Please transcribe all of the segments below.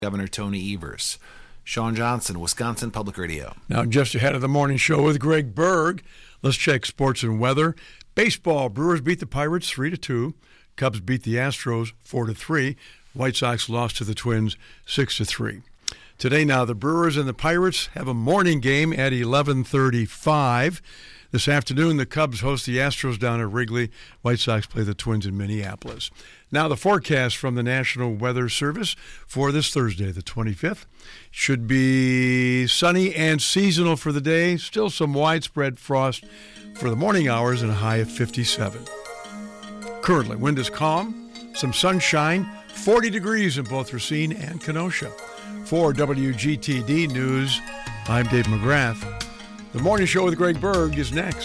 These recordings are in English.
Governor Tony Evers. Sean Johnson, Wisconsin Public Radio. Now, just ahead of the morning show with Greg Berg, let's check sports and weather. Baseball, Brewers beat the Pirates 3-2. Cubs beat the Astros 4-3. White Sox lost to the Twins 6-3. Today now, the Brewers and the Pirates have a morning game at 11:35. This afternoon, the Cubs host the Astros down at Wrigley. White Sox play the Twins in Minneapolis. Now, the forecast from the National Weather Service for this Thursday, the 25th. Should be sunny and seasonal for the day. Still some widespread frost for the morning hours and a high of 57. Currently, wind is calm, some sunshine, 40 degrees in both Racine and Kenosha. For WGTD News, I'm Dave McGrath. The Morning Show with Greg Berg is next.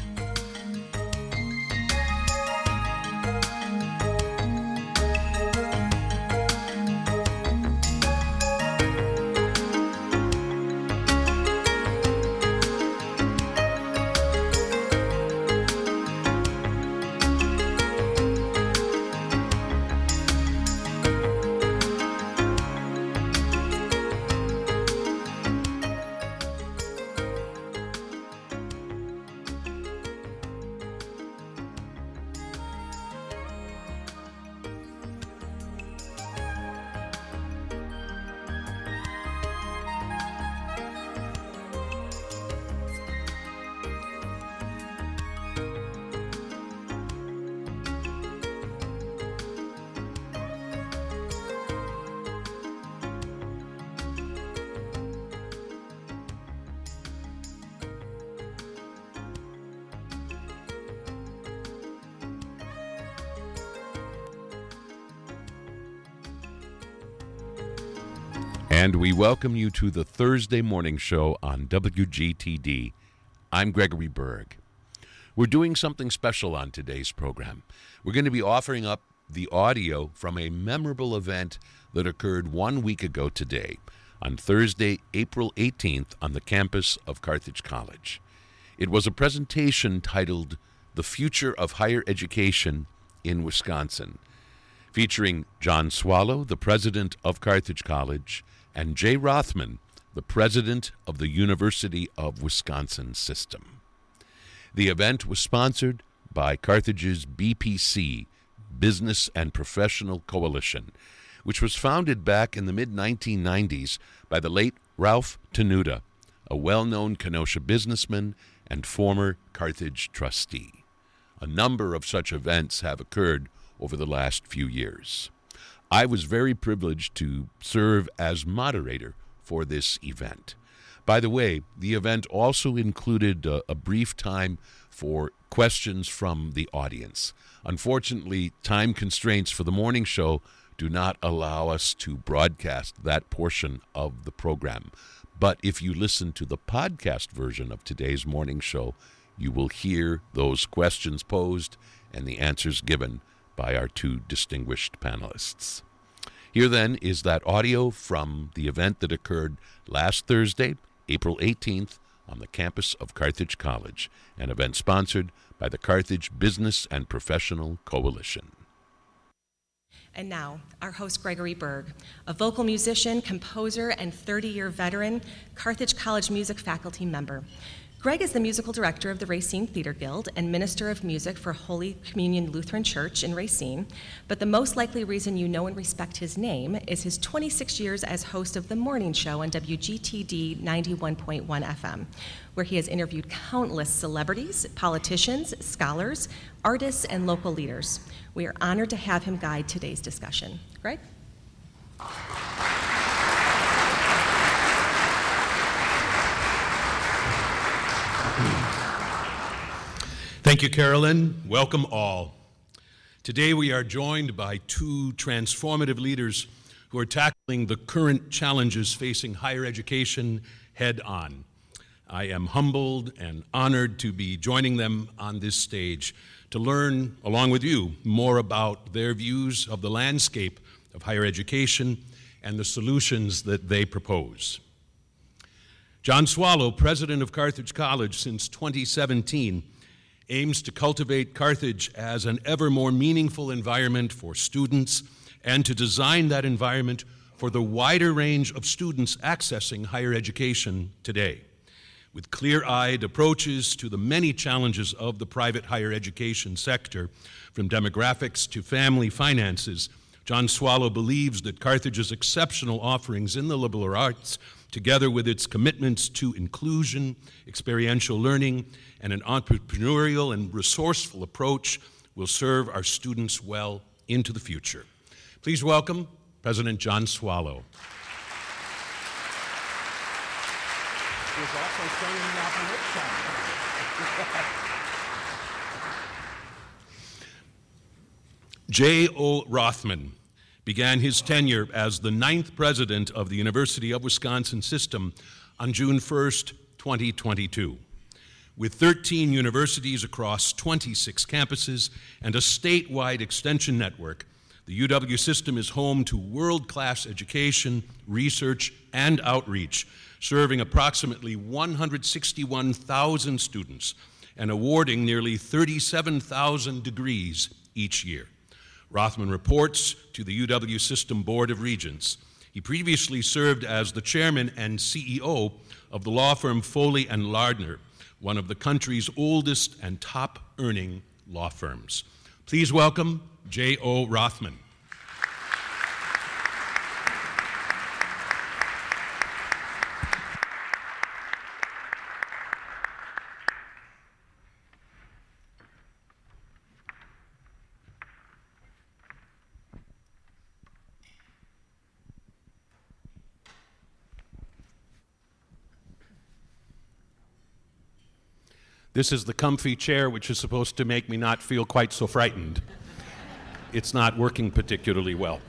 And we welcome you to the Thursday morning show on WGTD. I'm Gregory Berg. We're doing something special on today's program. We're going to be offering up the audio from a memorable event that occurred 1 week ago today, on Thursday, April 18th, on the campus of Carthage College. It was a presentation titled The Future of Higher Education in Wisconsin, featuring John Swallow, the president of Carthage College, and Jay Rothman, the president of the University of Wisconsin System. The event was sponsored by Carthage's BPC, Business and Professional Coalition, which was founded back in the mid-1990s by the late Ralph Tenuta, a well-known Kenosha businessman and former Carthage trustee. A number of such events have occurred over the last few years. I was very privileged to serve as moderator for this event. By the way, the event also included a brief time for questions from the audience. Unfortunately, time constraints for the morning show do not allow us to broadcast that portion of the program. But if you listen to the podcast version of today's morning show, you will hear those questions posed and the answers given by our two distinguished panelists. Here then is that audio from the event that occurred last Thursday, April 18th, on the campus of Carthage College, an event sponsored by the Carthage Business and Professional Coalition. And now, our host, Gregory Berg, a vocal musician, composer, and 30-year veteran, Carthage College music faculty member. Greg is the musical director of the Racine Theater Guild and minister of music for Holy Communion Lutheran Church in Racine, but the most likely reason you know and respect his name is his 26 years as host of The Morning Show on WGTD 91.1 FM, where he has interviewed countless celebrities, politicians, scholars, artists, and local leaders. We are honored to have him guide today's discussion. Greg? Thank you, Carolyn. Welcome all. Today we are joined by two transformative leaders who are tackling the current challenges facing higher education head on. I am humbled and honored to be joining them on this stage to learn, along with you, more about their views of the landscape of higher education and the solutions that they propose. John Swallow, president of Carthage College since 2017, aims to cultivate Carthage as an ever more meaningful environment for students and to design that environment for the wider range of students accessing higher education today. With clear-eyed approaches to the many challenges of the private higher education sector, from demographics to family finances, John Swallow believes that Carthage's exceptional offerings in the liberal arts, together with its commitments to inclusion, experiential learning, and an entrepreneurial and resourceful approach, will serve our students well into the future. Please welcome President John Swallow. He is also starting the operation. J. O. Rothman began his tenure as the 9th president of the University of Wisconsin system on June 1st, 2022. With 13 universities across 26 campuses and a statewide extension network, the UW system is home to world-class education, research, and outreach, serving approximately 161,000 students and awarding nearly 37,000 degrees each year. Rothman reports to the UW System Board of Regents. He previously served as the chairman and CEO of the law firm Foley & Lardner, one of the country's oldest and top-earning law firms. Please welcome J. O. Rothman. This is the comfy chair which is supposed to make me not feel quite so frightened. It's not working particularly well.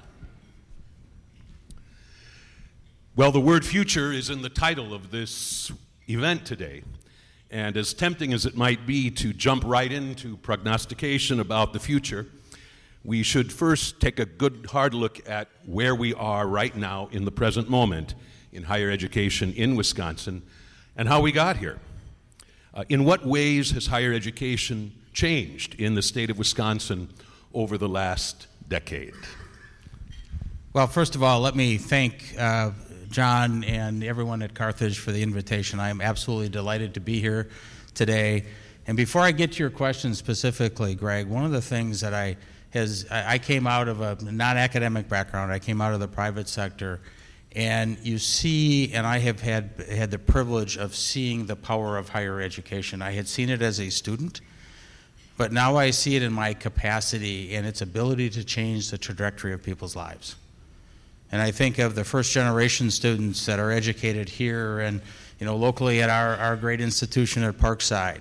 Well, the word future is in the title of this event today. And as tempting as it might be to jump right into prognostication about the future, we should first take a good hard look at where we are right now in the present moment in higher education in Wisconsin and how we got here. In what ways has higher education changed in the state of Wisconsin over the last decade? Well, first of all, let me thank John and everyone at Carthage for the invitation. I am absolutely delighted to be here today. And before I get to your question specifically, Greg, one of the things that I came out of a non-academic background. I came out of the private sector. And you see, and I have had the privilege of seeing the power of higher education. I had seen it as a student, but now I see it in my capacity and its ability to change the trajectory of people's lives. And I think of the first generation students that are educated here and locally at our great institution at Parkside.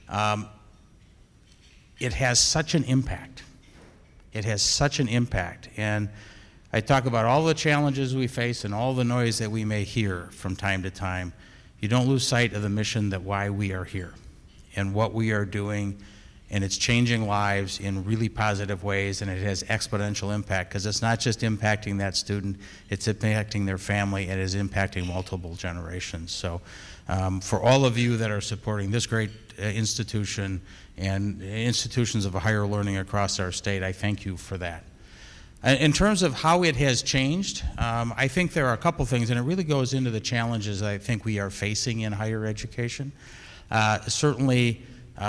It has such an impact. It has such an impact. And I talk about all the challenges we face and all the noise that we may hear from time to time. You don't lose sight of the mission that why we are here and what we are doing, and it's changing lives in really positive ways, and it has exponential impact because it's not just impacting that student, it's impacting their family, and it is impacting multiple generations. So for all of you that are supporting this great institution and institutions of higher learning across our state, I thank you for that. In terms of how it has changed, I think there are a couple things, and it really goes into the challenges I think we are facing in higher education. Certainly,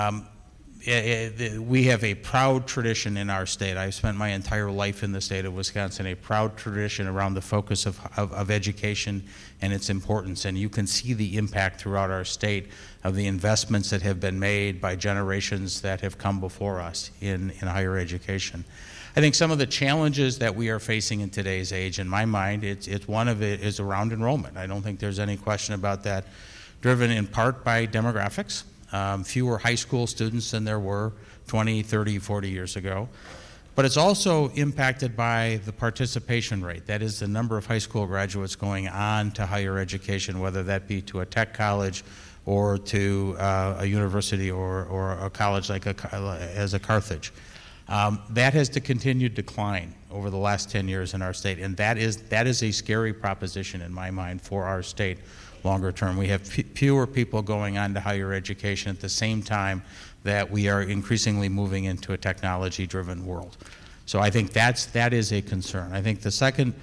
we have a proud tradition in our state. I've spent my entire life in the state of Wisconsin, a proud tradition around the focus of education and its importance. And you can see the impact throughout our state of the investments that have been made by generations that have come before us in higher education. I think some of the challenges that we are facing in today's age, in my mind, it's one of it is around enrollment. I don't think there's any question about that, driven in part by demographics. Fewer high school students than there were 20, 30, 40 years ago. But it's also impacted by the participation rate. That is the number of high school graduates going on to higher education, whether that be to a tech college or to a university or a college as a Carthage. That has to continue to decline over the last 10 years in our state, and that is a scary proposition in my mind for our state longer term. We have fewer people going on to higher education at the same time that we are increasingly moving into a technology-driven world. So I think that is a concern. I think the second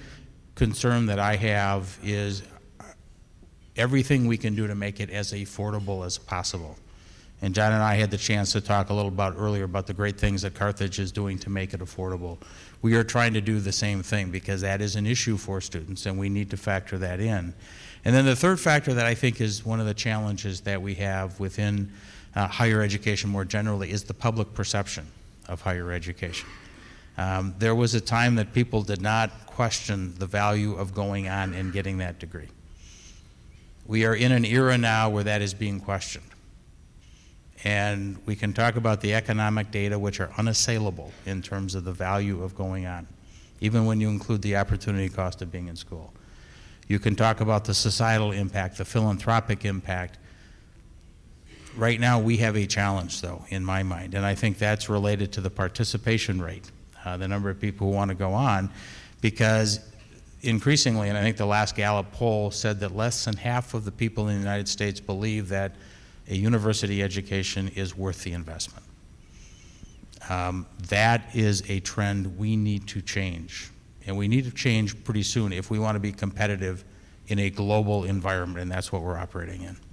concern that I have is everything we can do to make it as affordable as possible. And John and I had the chance to talk a little earlier about the great things that Carthage is doing to make it affordable. We are trying to do the same thing because that is an issue for students, and we need to factor that in. And then the third factor that I think is one of the challenges that we have within higher education more generally is the public perception of higher education. There was a time that people did not question the value of going on and getting that degree. We are in an era now where that is being questioned. And we can talk about the economic data, which are unassailable in terms of the value of going on, even when you include the opportunity cost of being in school. You can talk about the societal impact, the philanthropic impact. Right now, we have a challenge, though, in my mind, and I think that's related to the participation rate, the number of people who want to go on, because increasingly, and I think the last Gallup poll said that less than half of the people in the United States believe that a university education is worth the investment. That is a trend we need to change, and we need to change pretty soon if we want to be competitive in a global environment, and that's what we're operating in.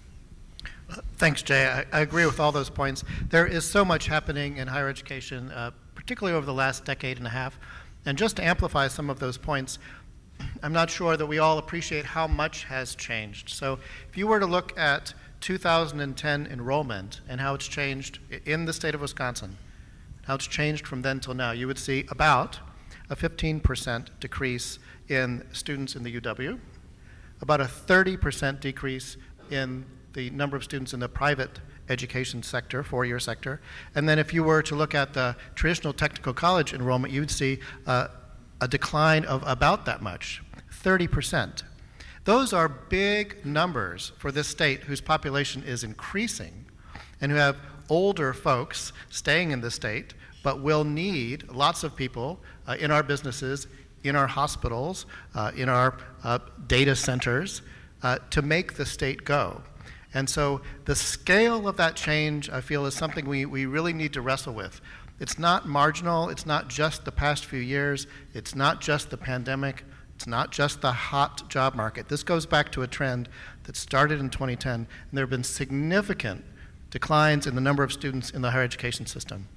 Thanks, Jay. I agree with all those points. There is so much happening in higher education, particularly over the last decade and a half. And just to amplify some of those points, I'm not sure that we all appreciate how much has changed. So if you were to look at 2010 enrollment and how it's changed in the state of Wisconsin, how it's changed from then till now, you would see about a 15% decrease in students in the UW, about a 30% decrease in the number of students in the private education sector, four-year sector. And then if you were to look at the traditional technical college enrollment, you would see a decline of about that much, 30%. Those are big numbers for this state whose population is increasing and who have older folks staying in the state, but will need lots of people in our businesses, in our hospitals, in our data centers to make the state go. And so the scale of that change, I feel, is something we really need to wrestle with. It's not marginal. It's not just the past few years. It's not just the pandemic. It's not just the hot job market. This goes back to a trend that started in 2010, and there have been significant declines in the number of students in the higher education system.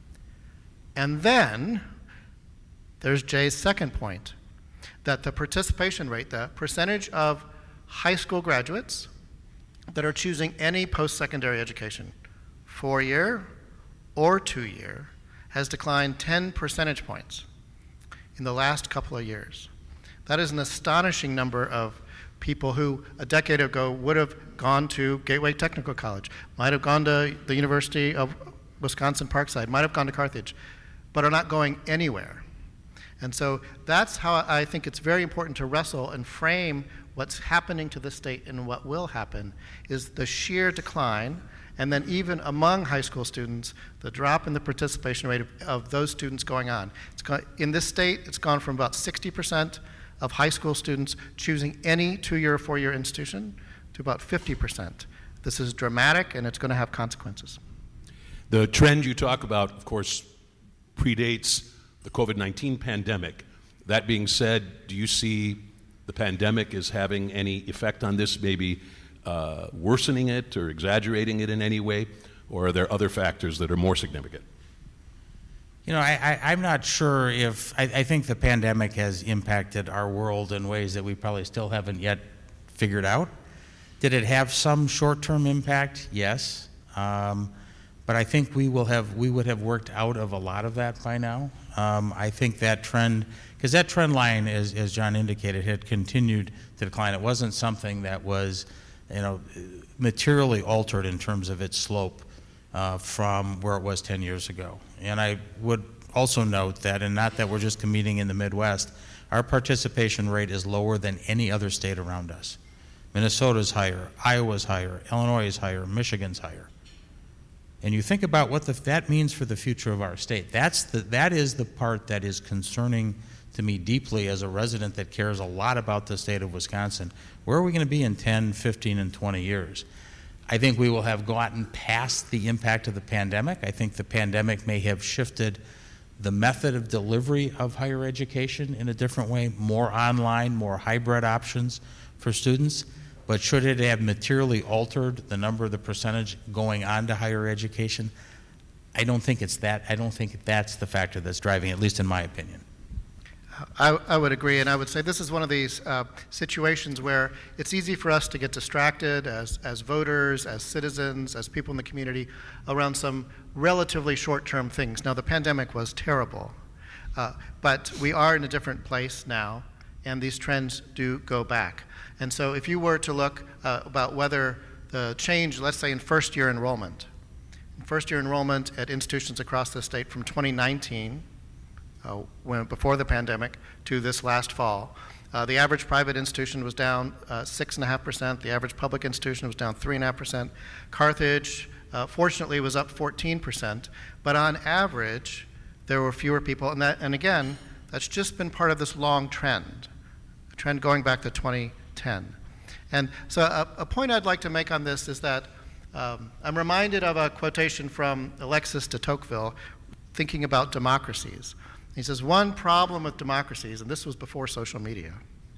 And then there's Jay's second point, that the participation rate, the percentage of high school graduates that are choosing any post-secondary education, 4-year or 2-year, has declined 10 percentage points in the last couple of years. That is an astonishing number of people who a decade ago would have gone to Gateway Technical College, might have gone to the University of Wisconsin-Parkside, might have gone to Carthage, but are not going anywhere. And so that's how I think it's very important to wrestle and frame what's happening to the state and what will happen is the sheer decline, and then even among high school students, the drop in the participation rate of those students going on. In this state, it's gone from about 60% of high school students choosing any 2-year or 4-year institution to about 50%. This is dramatic, and it's going to have consequences. The trend you talk about, of course, predates the COVID-19 pandemic. That being said, do you see the pandemic as having any effect on this, maybe worsening it or exaggerating it in any way, or are there other factors that are more significant? You know, I'm not sure if, I think the pandemic has impacted our world in ways that we probably still haven't yet figured out. Did it have some short-term impact? Yes. But I think we would have worked out of a lot of that by now. I think that trend, because that trend line, as John indicated, had continued to decline. It wasn't something that was, materially altered in terms of its slope from where it was 10 years ago. And I would also note that, and not that we're just competing in the Midwest, our participation rate is lower than any other state around us. Minnesota's higher, Iowa's higher, Illinois is higher, Michigan's higher. And you think about what that means for the future of our state. That is the part that is concerning to me deeply as a resident that cares a lot about the state of Wisconsin. Where are we going to be in 10, 15, and 20 years? I think we will have gotten past the impact of the pandemic. I think the pandemic may have shifted the method of delivery of higher education in a different way, more online, more hybrid options for students. But should it have materially altered the number of the percentage going on to higher education? I don't think it's that. I don't think that's the factor that's driving it, at least in my opinion. I would agree, and I would say this is one of these situations where it's easy for us to get distracted as voters, as citizens, as people in the community around some relatively short-term things. Now, the pandemic was terrible, but we are in a different place now, and these trends do go back. And so if you were to look about whether the change, let's say in first-year enrollment at institutions across the state from 2019, before the pandemic, to this last fall, the average private institution was down 6.5%. The average public institution was down 3.5%. Carthage, fortunately, was up 14%. But on average, there were fewer people. And again, that's just been part of this long trend, a trend going back to 2010. And so a point I'd like to make on this is that I'm reminded of a quotation from Alexis de Tocqueville, thinking about democracies. He says, one problem with democracies, and this was before social media,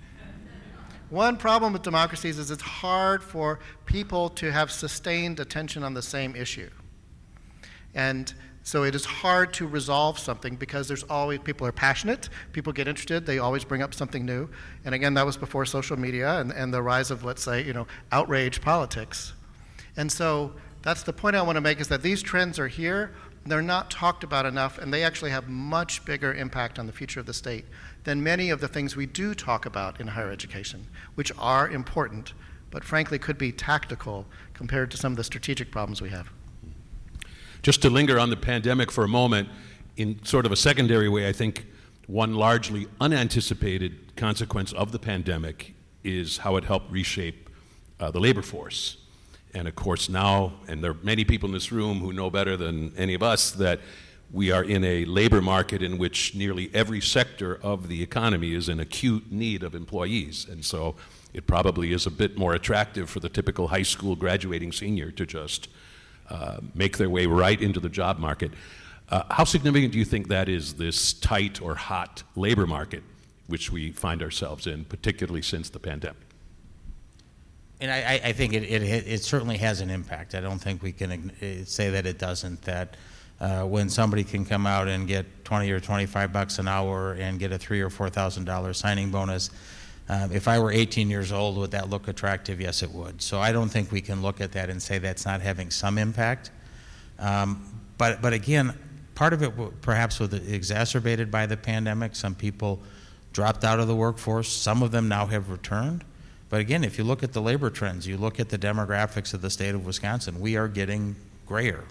one problem with democracies is it's hard for people to have sustained attention on the same issue. And so it is hard to resolve something because there's always, people are passionate, people get interested, they always bring up something new. And again, that was before social media and the rise of, let's say, outrage politics. And so that's the point I want to make, is that these trends are here. They're not talked about enough, and they actually have much bigger impact on the future of the state than many of the things we do talk about in higher education, which are important, but frankly could be tactical compared to some of the strategic problems we have. Just to linger on the pandemic for a moment, in sort of a secondary way, I think one largely unanticipated consequence of the pandemic is how it helped reshape the labor force. And of course now, and there are many people in this room who know better than any of us, that we are in a labor market in which nearly every sector of the economy is in acute need of employees. And so it probably is a bit more attractive for the typical high school graduating senior to just make their way right into the job market. How significant do you think that is, this tight or hot labor market which we find ourselves in, particularly since the pandemic? And I think it certainly has an impact. I don't think we can say that it doesn't, that when somebody can come out and get $20 or $25 an hour and get a $3,000 or $4,000 signing bonus, if I were 18 years old, would that look attractive? Yes, it would. So I don't think we can look at that and say that's not having some impact. But again, part of it perhaps was exacerbated by the pandemic. Some people dropped out of the workforce. Some of them now have returned. But again, if you look at the labor trends, you look at the demographics of the state of Wisconsin, we are getting grayer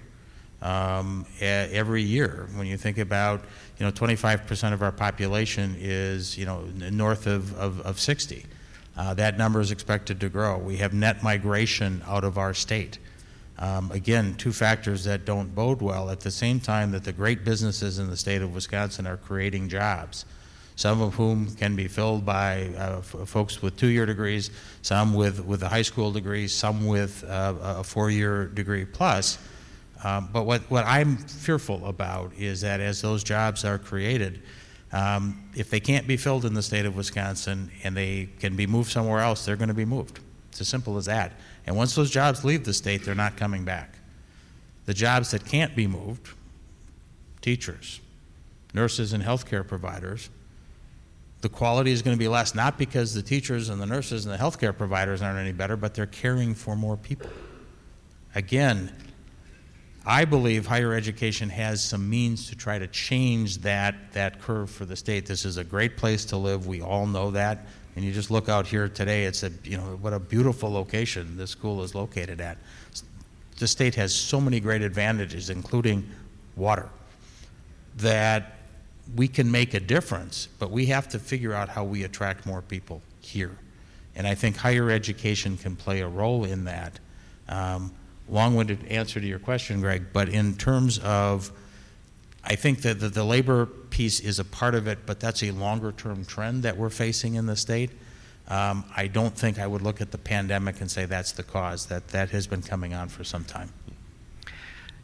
every year. When you think about, 25% of our population is, north of 60. That number is expected to grow. We have net migration out of our state. Again, two factors that don't bode well. At the same time that the great businesses in the state of Wisconsin are creating jobs, some of whom can be filled by folks with 2-year degrees, some with a high school degree, some with a 4-year degree plus. But what I'm fearful about is that as those jobs are created, if they can't be filled in the state of Wisconsin and they can be moved somewhere else, they're going to be moved. It's as simple as that. And once those jobs leave the state, they're not coming back. The jobs that can't be moved, teachers, nurses, and healthcare providers, the quality is going to be less, not because the teachers and the nurses and the healthcare providers aren't any better, but they're caring for more people. Again, I believe higher education has some means to try to change that curve for the state. This is a great place to live. We all know that. And you just look out here today, it's what a beautiful location this school is located at. The state has so many great advantages, including water, that we can make a difference, but we have to figure out how we attract more people here. And I think higher education can play a role in that. Long-winded answer to your question, Greg, but in terms of, I think that the labor piece is a part of it, but that's a longer-term trend that we're facing in the state. I don't think I would look at the pandemic and say that's the cause. That has been coming on for some time.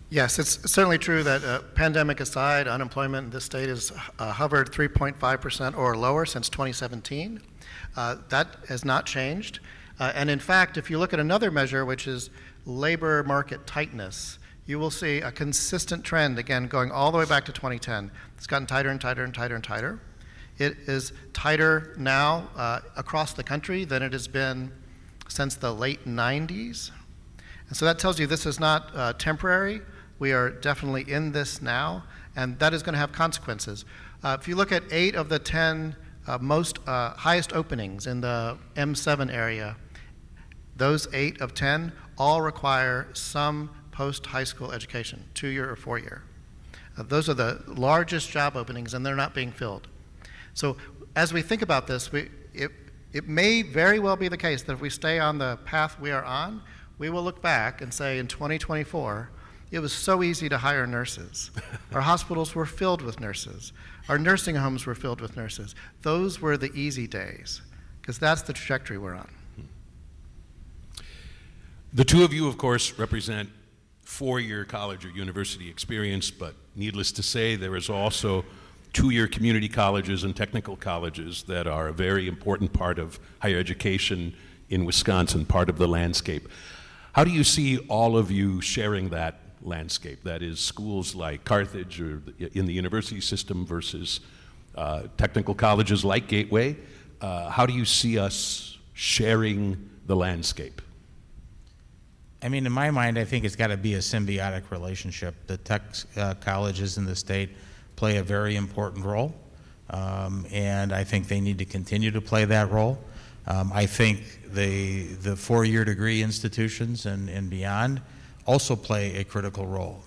Yes, it's certainly true that pandemic aside, unemployment in this state has hovered 3.5% or lower since 2017. That has not changed. And in fact, if you look at another measure, which is labor market tightness, you will see a consistent trend, again, going all the way back to 2010. It's gotten tighter and tighter and tighter and tighter. It is tighter now across the country than it has been since the late 90s. And so that tells you this is not temporary. We are definitely in this now, and that is going to have consequences. If you look at 8 of the 10 highest openings in the M7 area, those 8 of 10 all require some post-high school education, 2-year or 4-year. Those are the largest job openings, and they're not being filled. So as we think about this, it may very well be the case that if we stay on the path we are on, we will look back and say in 2024, it was so easy to hire nurses. Our hospitals were filled with nurses. Our nursing homes were filled with nurses. Those were the easy days, because that's the trajectory we're on. The two of you, of course, represent 4-year college or university experience, but needless to say, there is also 2-year community colleges and technical colleges that are a very important part of higher education in Wisconsin, part of the landscape. How do you see all of you sharing that landscape? That is, schools like Carthage or in the university system versus technical colleges like Gateway. How do you see us sharing the landscape? I mean, in my mind, I think it's got to be a symbiotic relationship. The tech colleges in the state play a very important role, and I think they need to continue to play that role. I think the 4-year degree institutions and beyond also play a critical role.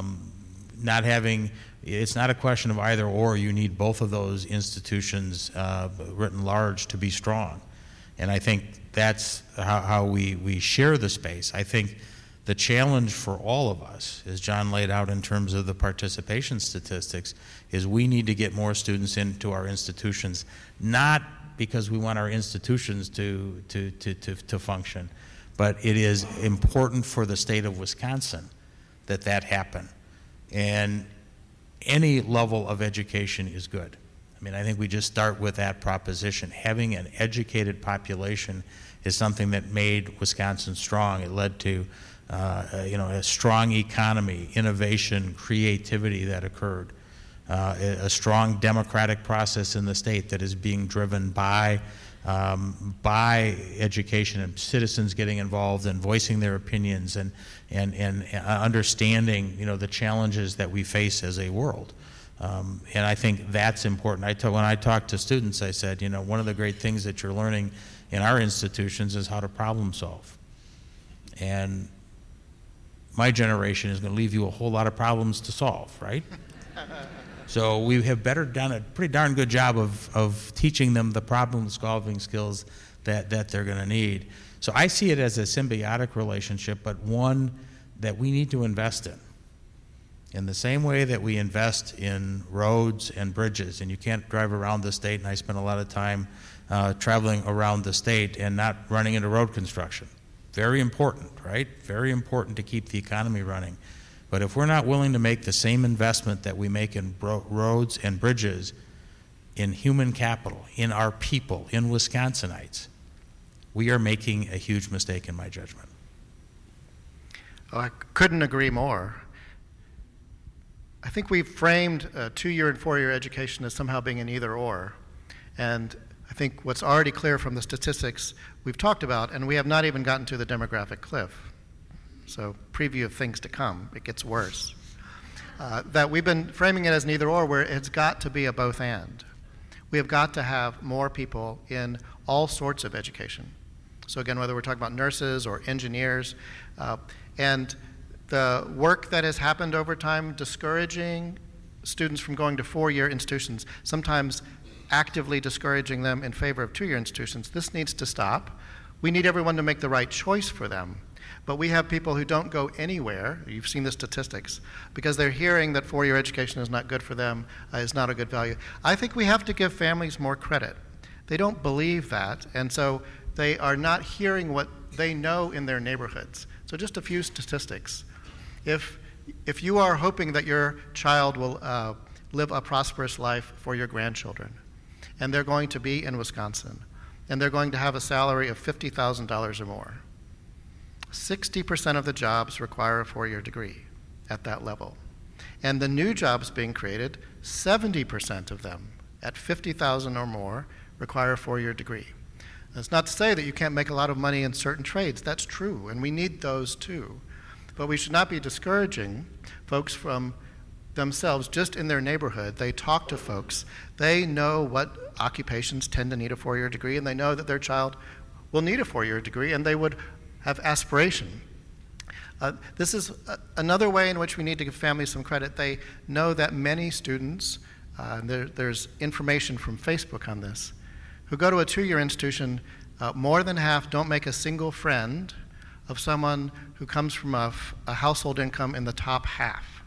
It's not a question of either or. You need both of those institutions written large to be strong. And I think that's how we share the space. I think the challenge for all of us, as John laid out in terms of the participation statistics, is we need to get more students into our institutions, not because we want our institutions to function, but it is important for the state of Wisconsin that happen. And any level of education is good. I mean, I think we just start with that proposition. Having an educated population is something that made Wisconsin strong. It led to a strong economy, innovation, creativity that occurred, a strong democratic process in the state that is being driven by education and citizens getting involved and voicing their opinions and understanding the challenges that we face as a world. And I think that's important. When I talk to students, I said, one of the great things that you're learning in our institutions is how to problem solve. And my generation is going to leave you a whole lot of problems to solve, right? So we have done a pretty darn good job of teaching them the problem-solving skills that they're going to need. So I see it as a symbiotic relationship, but one that we need to invest in. In the same way that we invest in roads and bridges, and you can't drive around the state, and I spend a lot of time traveling around the state and not running into road construction. Very important, right? Very important to keep the economy running. But if we're not willing to make the same investment that we make in roads and bridges, in human capital, in our people, in Wisconsinites, we are making a huge mistake in my judgment. Oh, I couldn't agree more. I think we've framed 2-year and 4-year education as somehow being an either-or. And I think what's already clear from the statistics we've talked about, and we have not even gotten to the demographic cliff, so preview of things to come, it gets worse, that we've been framing it as an either-or where it's got to be a both-and. We have got to have more people in all sorts of education. So again, whether we're talking about nurses or engineers, and the work that has happened over time discouraging students from going to 4-year institutions, sometimes actively discouraging them in favor of 2-year institutions, this needs to stop. We need everyone to make the right choice for them. But we have people who don't go anywhere, you've seen the statistics, because they're hearing that 4-year education is not good for them, is not a good value. I think we have to give families more credit. They don't believe that, and so they are not hearing what they know in their neighborhoods. So just a few statistics. If if you are hoping that your child will live a prosperous life for your grandchildren, and they're going to be in Wisconsin, and they're going to have a salary of $50,000 or more, 60% of the jobs require a four-year degree at that level. And the new jobs being created, 70% of them at $50,000 or more require a four-year degree. That's not to say that you can't make a lot of money in certain trades. That's true, and we need those too. But we should not be discouraging folks from themselves just in their neighborhood. They talk to folks. They know what occupations tend to need a four-year degree, and they know that their child will need a four-year degree, and they would have aspiration. This is another way in which we need to give families some credit. They know that many students, there's information from Facebook on this, who go to a two-year institution, more than half don't make a single friend of someone who comes from a household income in the top half.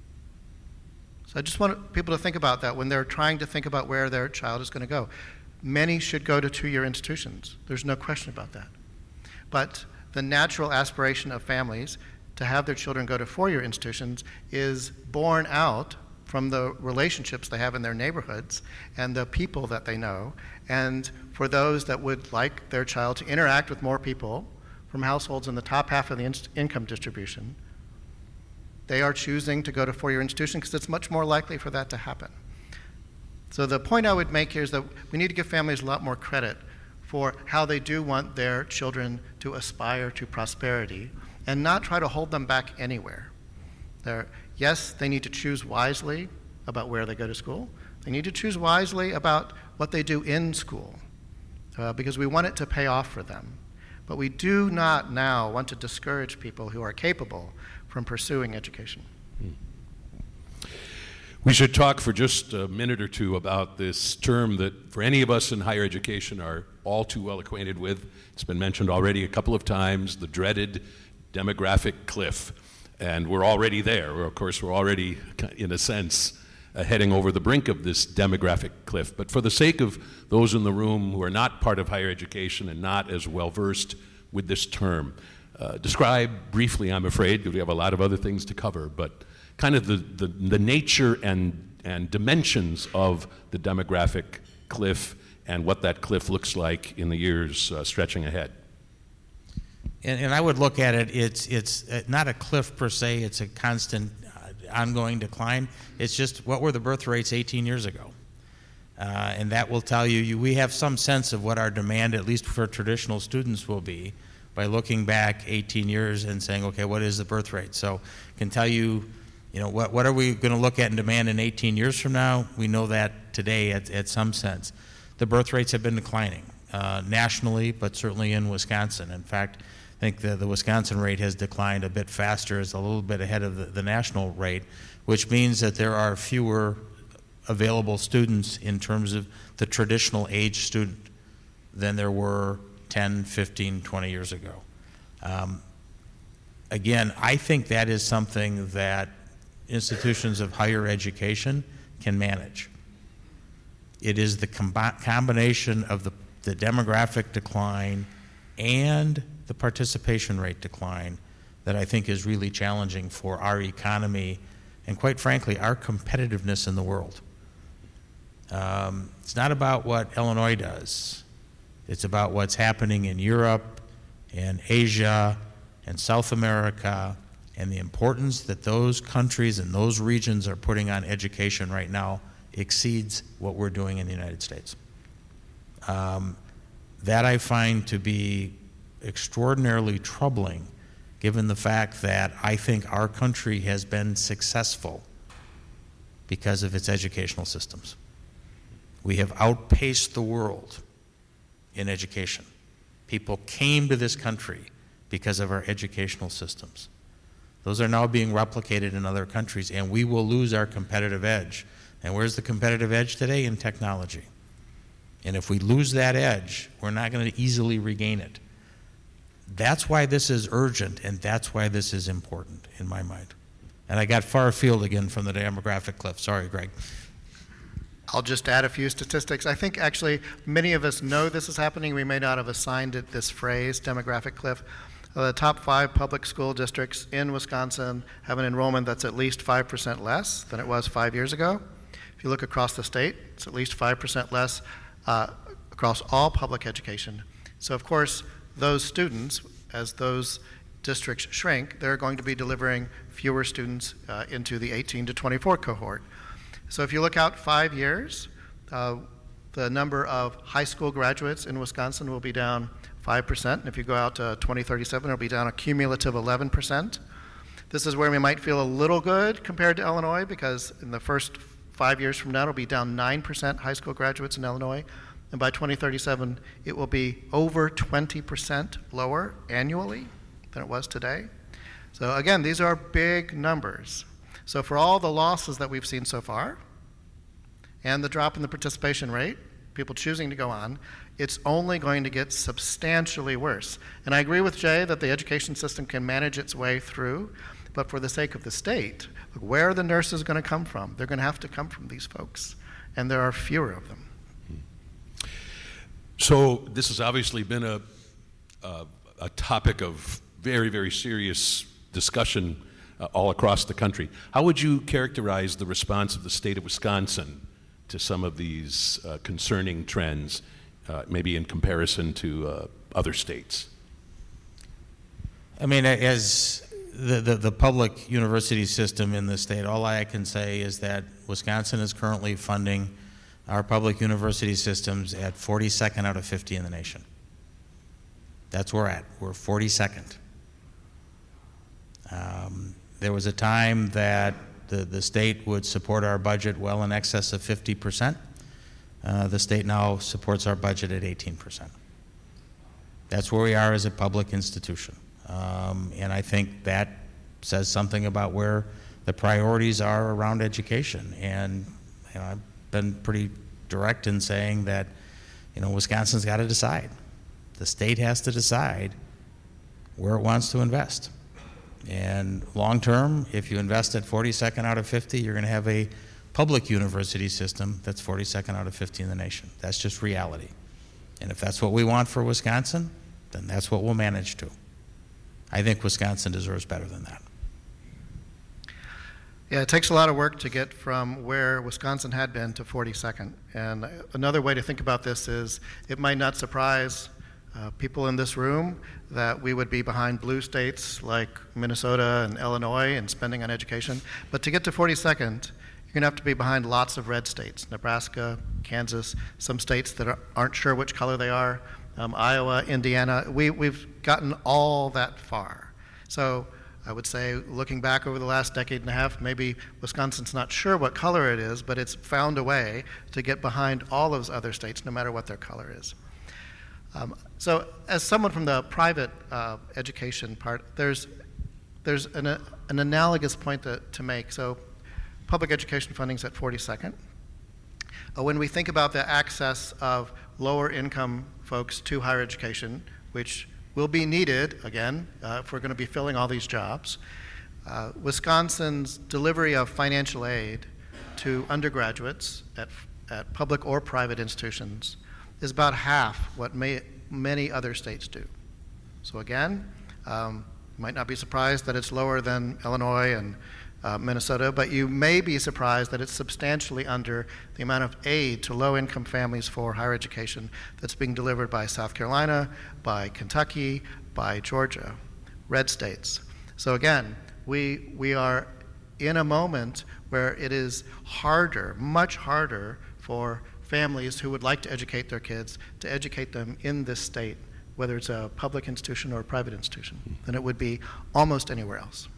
So I just want people to think about that when they're trying to think about where their child is going to go. Many should go to two-year institutions. There's no question about that. But the natural aspiration of families to have their children go to four-year institutions is born out from the relationships they have in their neighborhoods and the people that they know. And for those that would like their child to interact with more people from households in the top half of the income distribution, they are choosing to go to four-year institution because it's much more likely for that to happen. So the point I would make here is that we need to give families a lot more credit for how they do want their children to aspire to prosperity and not try to hold them back anywhere. Yes, they need to choose wisely about where they go to school. They need to choose wisely about what they do in school because we want it to pay off for them. But we do not now want to discourage people who are capable from pursuing education. We should talk for just a minute or two about this term that for any of us in higher education are all too well acquainted with. It's been mentioned already a couple of times, the dreaded demographic cliff. And we're already there. Of course, we're already, in a sense, heading over the brink of this demographic cliff. But for the sake of those in the room who are not part of higher education and not as well versed with this term, describe briefly, I'm afraid, because we have a lot of other things to cover, but kind of the nature and dimensions of the demographic cliff and what that cliff looks like in the years stretching ahead. And I would look at it, it's not a cliff per se, it's a constant ongoing decline. It's just what were the birth rates 18 years ago? And that will tell you, we have some sense of what our demand, at least for traditional students, will be by looking back 18 years and saying, okay, what is the birth rate? So I can tell you, what are we going to look at in demand in 18 years from now? We know that today at some sense. The birth rates have been declining nationally, but certainly in Wisconsin. In fact, I think the Wisconsin rate has declined a bit faster, is a little bit ahead of the national rate, which means that there are fewer available students in terms of the traditional age student than there were 10, 15, 20 years ago. Again, I think that is something that institutions of higher education can manage. It is the combination of the demographic decline and the participation rate decline that I think is really challenging for our economy and, quite frankly, our competitiveness in the world. It's not about what Illinois does. It's about what's happening in Europe and Asia and South America and the importance that those countries and those regions are putting on education right now exceeds what we're doing in the United States. That I find to be extraordinarily troubling, given the fact that I think our country has been successful because of its educational systems. We have outpaced the world in education. People came to this country because of our educational systems. Those are now being replicated in other countries, and we will lose our competitive edge. And where's the competitive edge today? In technology. And if we lose that edge, we're not going to easily regain it. That's why this is urgent, and that's why this is important in my mind. And I got far afield again from the demographic cliff. Sorry, Greg. I'll just add a few statistics. I think actually many of us know this is happening. We may not have assigned it this phrase, demographic cliff. The top 5 public school districts in Wisconsin have an enrollment that's at least 5% less than it was 5 years ago. If you look across the state, it's at least 5% less across all public education. So of course, those students, as those districts shrink, they're going to be delivering fewer students into the 18 to 24 cohort. So if you look out 5 years, the number of high school graduates in Wisconsin will be down 5%. And if you go out to 2037, it'll be down a cumulative 11%. This is where we might feel a little good compared to Illinois, because in the first 5 years from now, it'll be down 9% high school graduates in Illinois. And by 2037, it will be over 20% lower annually than it was today. So again, these are big numbers. So for all the losses that we've seen so far, and the drop in the participation rate, people choosing to go on, it's only going to get substantially worse. And I agree with Jay that the education system can manage its way through, but for the sake of the state, where are the nurses going to come from? They're going to have to come from these folks, and there are fewer of them. So this has obviously been a topic of very, very serious discussion all across the country. How would you characterize the response of the state of Wisconsin to some of these concerning trends, maybe in comparison to other states? I mean, as the public university system in the state, all I can say is that Wisconsin is currently funding our public university systems at 42nd out of 50 in the nation. That's where we're at. We're 42nd. There was a time that the state would support our budget well in excess of 50%. The state now supports our budget at 18%. That's where we are as a public institution. And I think that says something about where the priorities are around education. And I've been pretty direct in saying that Wisconsin's got to decide. The state has to decide where it wants to invest. And long term, if you invest at 42nd out of 50, you're going to have a public university system that's 42nd out of 50 in the nation. That's just reality. And if that's what we want for Wisconsin, then that's what we'll manage to. I think Wisconsin deserves better than that. Yeah, it takes a lot of work to get from where Wisconsin had been to 42nd. And another way to think about this is it might not surprise people in this room that we would be behind blue states like Minnesota and Illinois in spending on education. But to get to 42nd, you're going to have to be behind lots of red states, Nebraska, Kansas, some states that aren't sure which color they are, Iowa, Indiana. We've gotten all that far. So I would say, looking back over the last decade and a half, maybe Wisconsin's not sure what color it is, but it's found a way to get behind all those other states, no matter what their color is. So as someone from the private education part, there's an analogous point to make. So public education funding's at 42nd. When we think about the access of lower income folks to higher education, which will be needed, again, if we're going to be filling all these jobs, Wisconsin's delivery of financial aid to undergraduates at public or private institutions is about half what many other states do. So again, you might not be surprised that it's lower than Illinois and Minnesota, but you may be surprised that it's substantially under the amount of aid to low-income families for higher education that's being delivered by South Carolina, by Kentucky, by Georgia, red states. So again, we are in a moment where it is harder, much harder for families who would like to educate their kids to educate them in this state, whether it's a public institution or a private institution, than it would be almost anywhere else.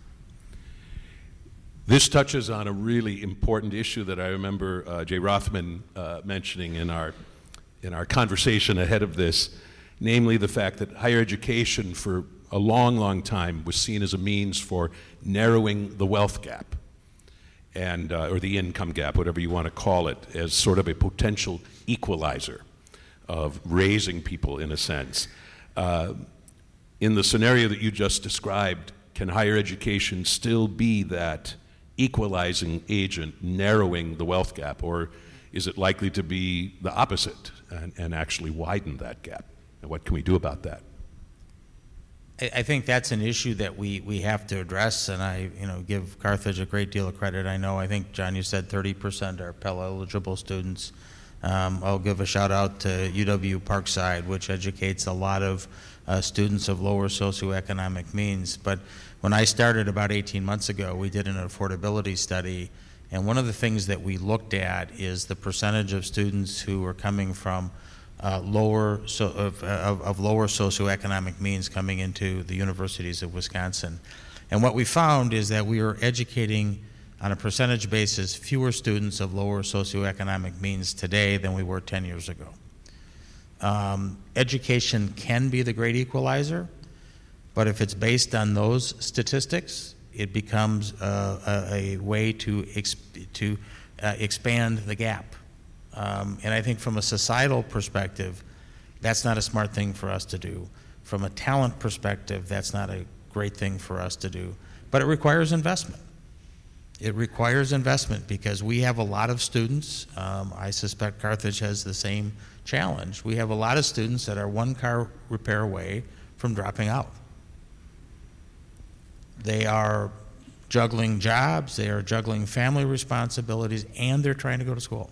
This touches on a really important issue that I remember Jay Rothman mentioning in our conversation ahead of this, namely the fact that higher education for a long, long time was seen as a means for narrowing the wealth gap, and or the income gap, whatever you want to call it, as sort of a potential equalizer of raising people in a sense. In the scenario that you just described, can higher education still be that equalizing agent narrowing the wealth gap, or is it likely to be the opposite and actually widen that gap? And what can we do about that? I think that's an issue that we have to address, and I give Carthage a great deal of credit. I think, John, you said 30% are Pell-eligible students. I'll give a shout out to UW Parkside, which educates a lot of students of lower socioeconomic means. But when I started about 18 months ago, we did an affordability study, and one of the things that we looked at is the percentage of students who are coming from lower socioeconomic means coming into the universities of Wisconsin. And what we found is that we are educating, on a percentage basis, fewer students of lower socioeconomic means today than we were 10 years ago. Education can be the great equalizer, but if it's based on those statistics, it becomes a way to expand the gap. And I think from a societal perspective, that's not a smart thing for us to do. From a talent perspective, that's not a great thing for us to do. But it requires investment. It requires investment because we have a lot of students. I suspect Carthage has the same challenge. We have a lot of students that are one car repair away from dropping out. They are juggling jobs, they are juggling family responsibilities, and they're trying to go to school.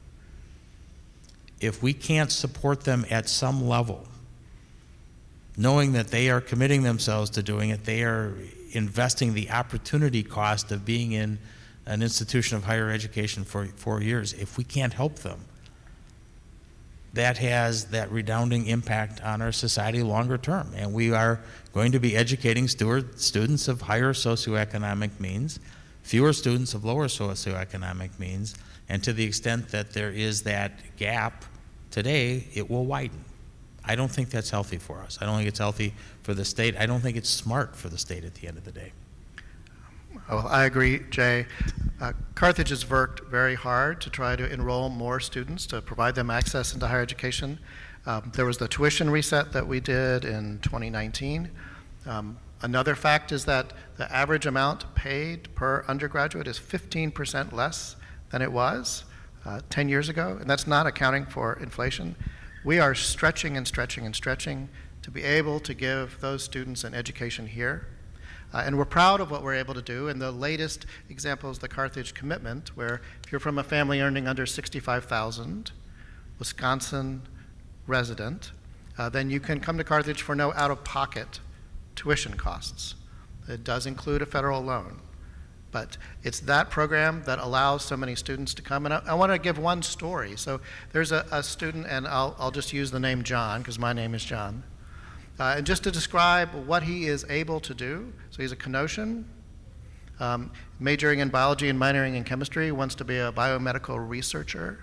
If we can't support them at some level, knowing that they are committing themselves to doing it, they are investing the opportunity cost of being in an institution of higher education for 4 years, if we can't help them, that has that redounding impact on our society longer term. And we are going to be educating students of higher socioeconomic means, fewer students of lower socioeconomic means, and to the extent that there is that gap today, it will widen. I don't think that's healthy for us. I don't think it's healthy for the state. I don't think it's smart for the state at the end of the day. Well, I agree, Jay. Carthage has worked very hard to try to enroll more students, to provide them access into higher education. There was the tuition reset that we did in 2019. Another fact is that the average amount paid per undergraduate is 15% less than it was 10 years ago, and that's not accounting for inflation. We are stretching and stretching and stretching to be able to give those students an education here. And we're proud of what we're able to do. And the latest example is the Carthage Commitment, where if you're from a family earning under $65,000, Wisconsin resident, then you can come to Carthage for no out-of-pocket tuition costs. It does include a federal loan. But it's that program that allows so many students to come. And I want to give one story. So there's a student, and I'll just use the name John, because my name is John. And just to describe what he is able to do, so he's a Kenoshan, majoring in biology and minoring in chemistry, wants to be a biomedical researcher.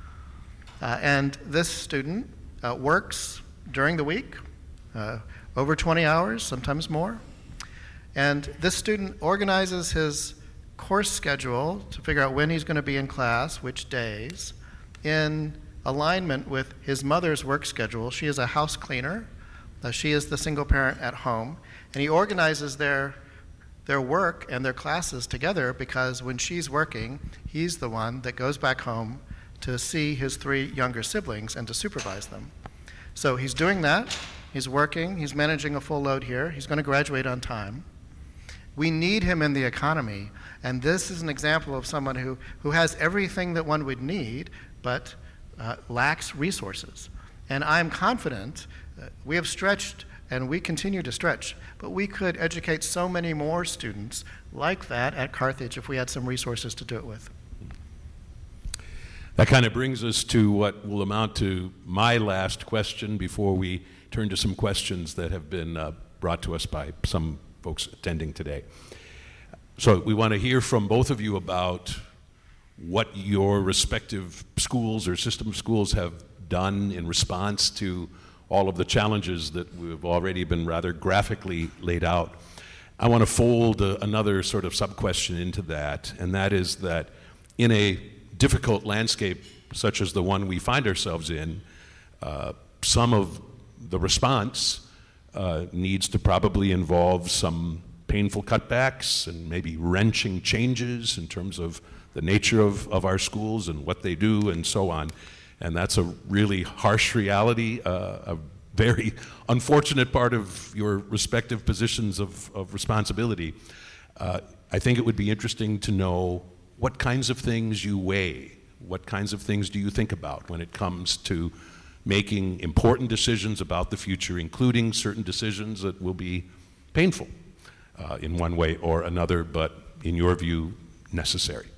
And this student works during the week, over 20 hours, sometimes more. And this student organizes his course schedule to figure out when he's going to be in class, which days, in alignment with his mother's work schedule. She is a house cleaner. She is the single parent at home. And he organizes their work and their classes together because when she's working, he's the one that goes back home to see his 3 younger siblings and to supervise them. So he's doing that. He's working. He's managing a full load here. He's going to graduate on time. We need him in the economy, and this is an example of someone who has everything that one would need, but lacks resources. And I'm confident we have stretched, and we continue to stretch, but we could educate so many more students like that at Carthage if we had some resources to do it with. That kind of brings us to what will amount to my last question before we turn to some questions that have been brought to us by some folks attending today. So we want to hear from both of you about what your respective schools or system of schools have done in response to all of the challenges that we've already been rather graphically laid out. I want to fold another sort of sub-question into that, and that is that in a difficult landscape such as the one we find ourselves in, some of the response needs to probably involve some painful cutbacks and maybe wrenching changes in terms of the nature of our schools and what they do and so on. And that's a really harsh reality, a very unfortunate part of your respective positions of responsibility. I think it would be interesting to know what kinds of things you weigh, what kinds of things do you think about when it comes to making important decisions about the future, including certain decisions that will be painful in one way or another, but in your view, necessary.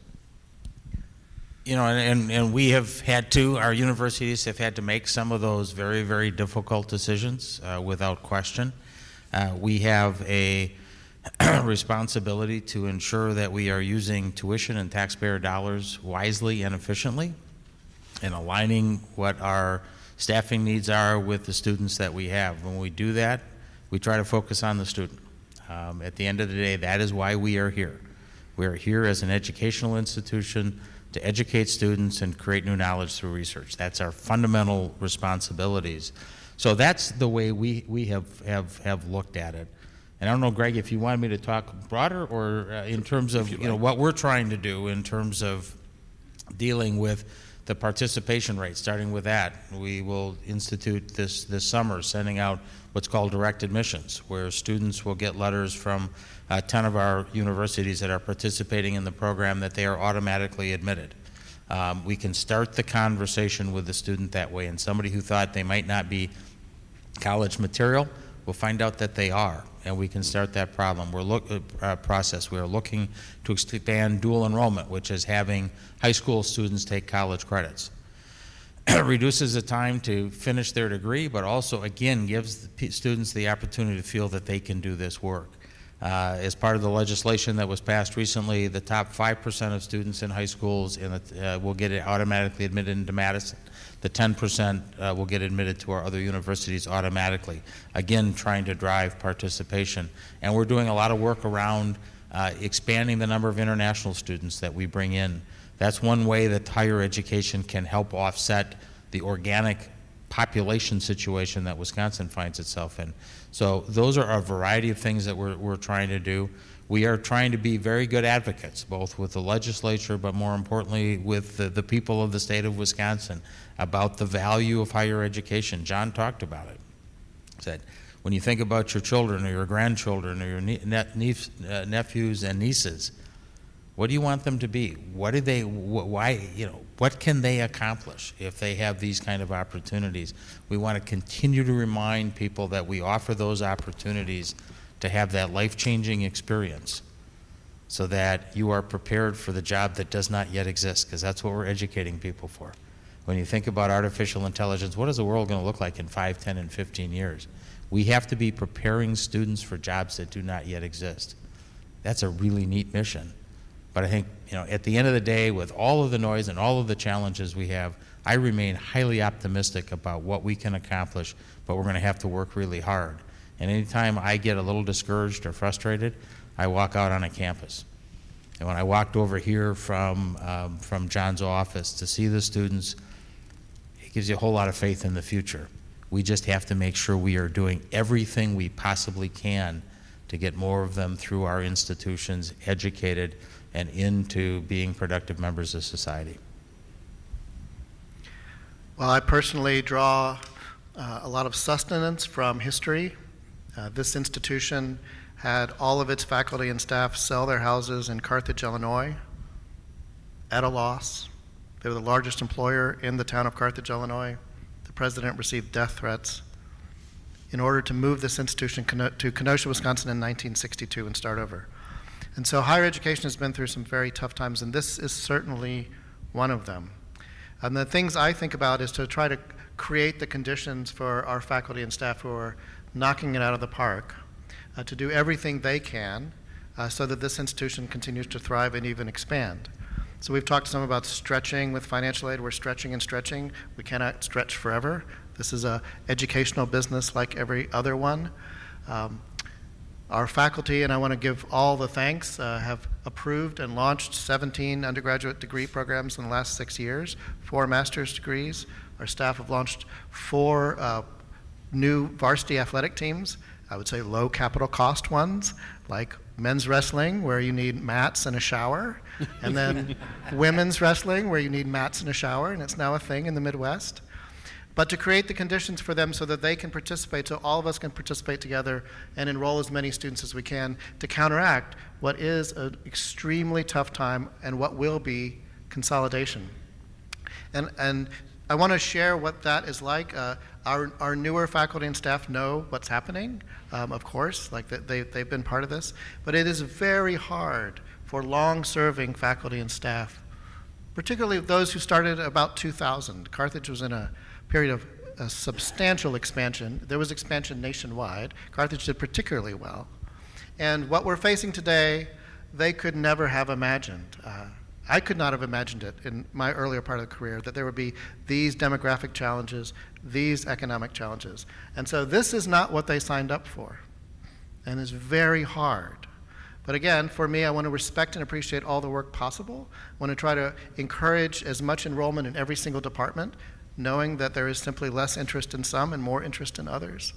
You know, and we have had to, our universities have had to make some of those very, very difficult decisions without question. We have a responsibility to ensure that we are using tuition and taxpayer dollars wisely and efficiently, and aligning what our staffing needs are with the students that we have. When we do that, we try to focus on the student. At the end of the day, that is why we are here. We are here as an educational institution to educate students and create new knowledge through research. That's our fundamental responsibilities. So that's the way we have looked at it. And I don't know, Greg, if you wanted me to talk broader or in terms of what we're trying to do in terms of dealing with the participation rate, starting with that. We will institute this summer sending out what's called direct admissions, where students will get letters from 10 of our universities that are participating in the program that they are automatically admitted. We can start the conversation with the student that way, and somebody who thought they might not be college material will find out that they are, and we can start that process. We are looking to expand dual enrollment, which is having high school students take college credits. It reduces the time to finish their degree, but also, again, gives the students the opportunity to feel that they can do this work. As part of the legislation that was passed recently, the top 5% of students in high schools will get automatically admitted into Madison. The 10% will get admitted to our other universities automatically. Again, trying to drive participation. And we're doing a lot of work around expanding the number of international students that we bring in. That's one way that higher education can help offset the organic population situation that Wisconsin finds itself in. So those are a variety of things that we're trying to do. We are trying to be very good advocates, both with the legislature, but more importantly with the people of the state of Wisconsin, about the value of higher education. John talked about it. He said, when you think about your children or your grandchildren or your nephews and nieces, what do you want them to be? What can they accomplish if they have these kind of opportunities? We want to continue to remind people that we offer those opportunities to have that life-changing experience so that you are prepared for the job that does not yet exist, because that's what we're educating people for. When you think about artificial intelligence, what is the world going to look like in 5, 10, and 15 years? We have to be preparing students for jobs that do not yet exist. That's a really neat mission. But I think, at the end of the day, with all of the noise and all of the challenges we have, I remain highly optimistic about what we can accomplish, but we're going to have to work really hard. And anytime I get a little discouraged or frustrated, I walk out on a campus. And when I walked over here from John's office to see the students, it gives you a whole lot of faith in the future. We just have to make sure we are doing everything we possibly can to get more of them through our institutions, educated, and into being productive members of society. Well, I personally draw a lot of sustenance from history. This institution had all of its faculty and staff sell their houses in Carthage, Illinois, at a loss. They were the largest employer in the town of Carthage, Illinois. The president received death threats in order to move this institution to Kenosha, Wisconsin in 1962 and start over. And so higher education has been through some very tough times, and this is certainly one of them. And the things I think about is to try to create the conditions for our faculty and staff who are knocking it out of the park to do everything they can so that this institution continues to thrive and even expand. So we've talked some about stretching with financial aid. We're stretching and stretching. We cannot stretch forever. This is an educational business like every other one. Our faculty, and I want to give all the thanks, have approved and launched 17 undergraduate degree programs in the last 6 years, 4 master's degrees. Our staff have launched 4 new varsity athletic teams. I would say low capital cost ones, like men's wrestling, where you need mats and a shower, and then women's wrestling, where you need mats and a shower, and it's now a thing in the Midwest. but to create the conditions for them so that they can participate, so all of us can participate together and enroll as many students as we can to counteract what is an extremely tough time and what will be consolidation. And I want to share what that is like. Our newer faculty and staff know what's happening, of course, like they've been part of this, but it is very hard for long-serving faculty and staff, particularly those who started about 2000. Carthage was in a period of a substantial expansion. There was expansion nationwide. Carthage did particularly well. And what we're facing today, they could never have imagined. I could not have imagined it in my earlier part of the career, that there would be these demographic challenges, these economic challenges. And so this is not what they signed up for, and it's very hard. But again, for me, I want to respect and appreciate all the work possible. I want to try to encourage as much enrollment in every single department, knowing that there is simply less interest in some and more interest in others.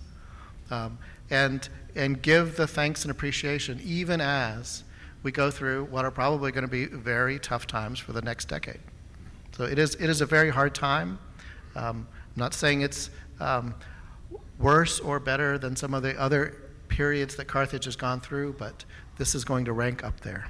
And give the thanks and appreciation even as we go through what are probably going to be very tough times for the next decade. So it is a very hard time. I'm not saying it's worse or better than some of the other periods that Carthage has gone through, but this is going to rank up there.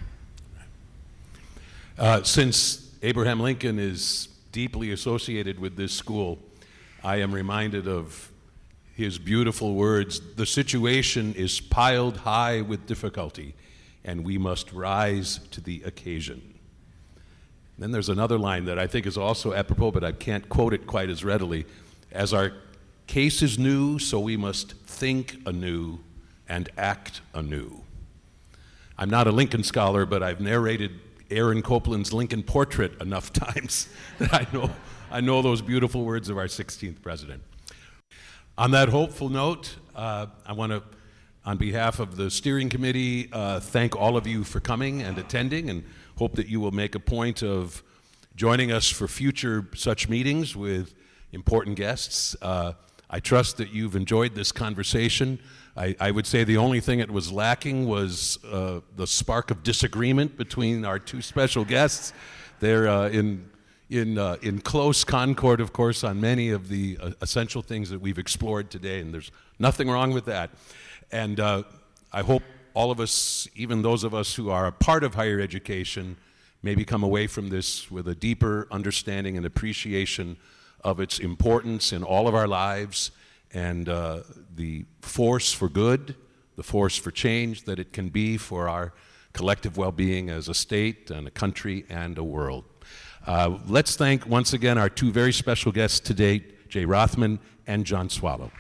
Since Abraham Lincoln is deeply associated with this school, I am reminded of his beautiful words, "The situation is piled high with difficulty, and we must rise to the occasion." Then there's another line that I think is also apropos, but I can't quote it quite as readily. "As our case is new, so we must think anew and act anew." I'm not a Lincoln scholar, but I've narrated Aaron Copland's Lincoln Portrait enough times that I know those beautiful words of our 16th president. On that hopeful note, I want to, on behalf of the steering committee, thank all of you for coming and attending, and hope that you will make a point of joining us for future such meetings with important guests. I trust that you've enjoyed this conversation. I would say the only thing that was lacking was the spark of disagreement between our two special guests. They're in close concord, of course, on many of the essential things that we've explored today, and there's nothing wrong with that. And I hope all of us, even those of us who are a part of higher education, maybe come away from this with a deeper understanding and appreciation of its importance in all of our lives, and the force for good, the force for change that it can be for our collective well-being as a state and a country and a world. Let's thank once again our two very special guests today, Jay Rothman and John Swallow.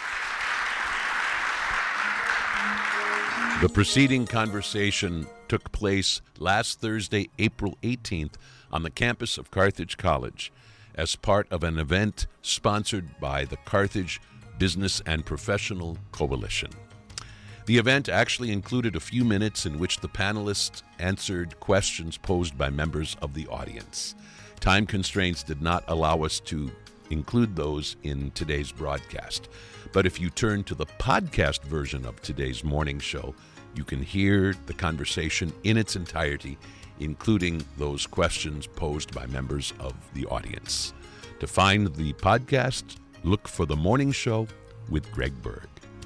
The preceding conversation took place last Thursday, April 18th, on the campus of Carthage College as part of an event sponsored by the Carthage Business and Professional Coalition. The event actually included a few minutes in which the panelists answered questions posed by members of the audience. Time constraints did not allow us to include those in today's broadcast. But if you turn to the podcast version of today's morning show, you can hear the conversation in its entirety, including those questions posed by members of the audience. To find the podcast, look for The Morning Show with Greg Berg.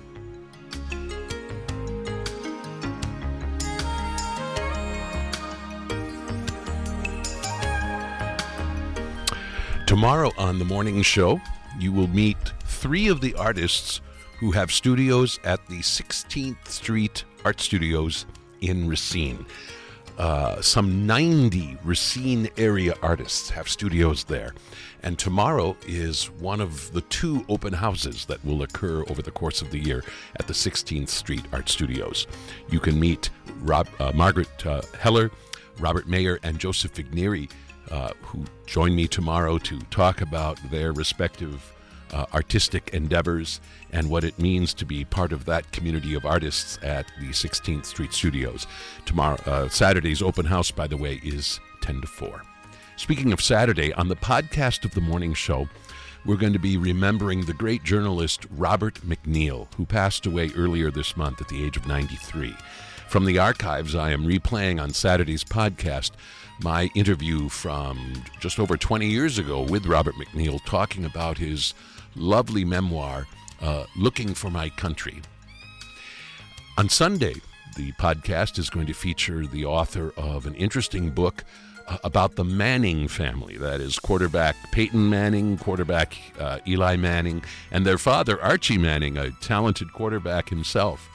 Tomorrow on The Morning Show, you will meet three of the artists who have studios at the 16th Street Art Studios in Racine. Some 90 Racine area artists have studios there. And tomorrow is one of the two open houses that will occur over the course of the year at the 16th Street Art Studios. You can meet Margaret Heller, Robert Mayer, and Joseph Fignieri, who join me tomorrow to talk about their respective artistic endeavors and what it means to be part of that community of artists at the 16th Street Studios. Tomorrow, Saturday's open house, by the way, is 10 to 4. Speaking of Saturday, on the podcast of The Morning Show, we're going to be remembering the great journalist Robert McNeil, who passed away earlier this month at the age of 93. From the archives, I am replaying on Saturday's podcast my interview from just over 20 years ago with Robert McNeil, talking about his lovely memoir, Looking for My Country. On Sunday, the podcast is going to feature the author of an interesting book about the Manning family. That is quarterback Peyton Manning, quarterback Eli Manning, and their father, Archie Manning, a talented quarterback himself.